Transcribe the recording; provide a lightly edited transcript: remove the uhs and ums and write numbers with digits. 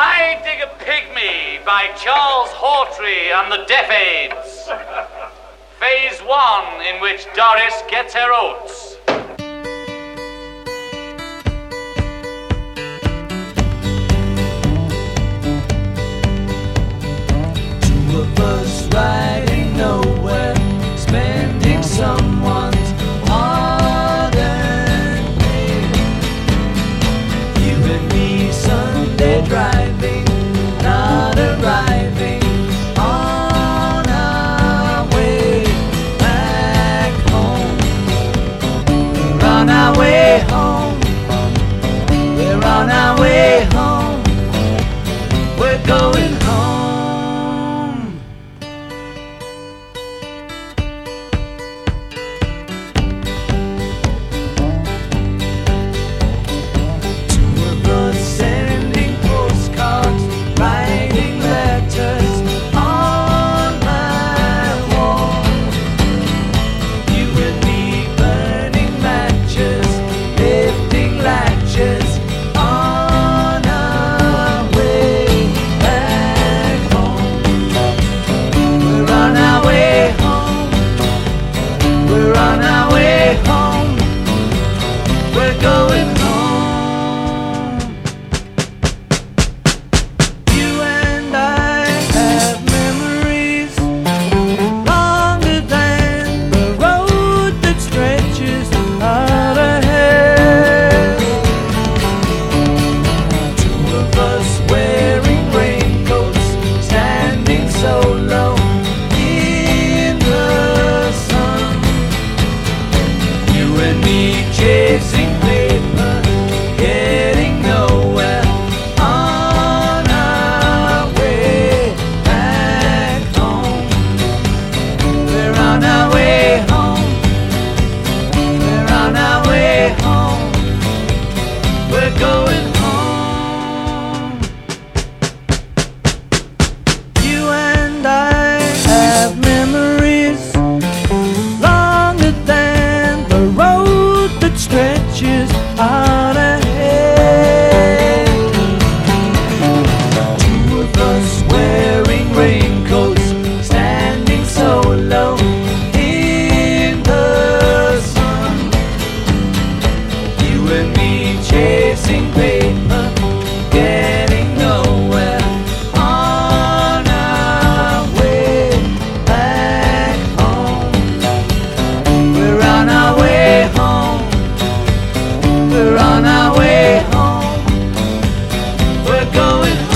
I Dig a Pygmy by Charles Hawtrey and the Deaf Aids. Phase 1, in which Doris gets her oats. Two of us riding nowhere, spending someone's hard-earned pay. You and me Sunday driving, not arriving on our way back home. We're on our way home. We're on our way home. We're going home. Sending postcards, writing letters on my wall. You and me burning matches, lifting latches on our way back home. We're on our way home. We're on our way home. We're going home. Chasing paper, getting nowhere on our way back home. We're on our way home. We're on our way home. We're going home. You and I have memories longer than the road that stretches out ahead. Two of us wearing raincoats, standing so low in the sun. You and me chasing paper, getting nowhere on our way back home. We're on our way home. We're on our way home. We're going home.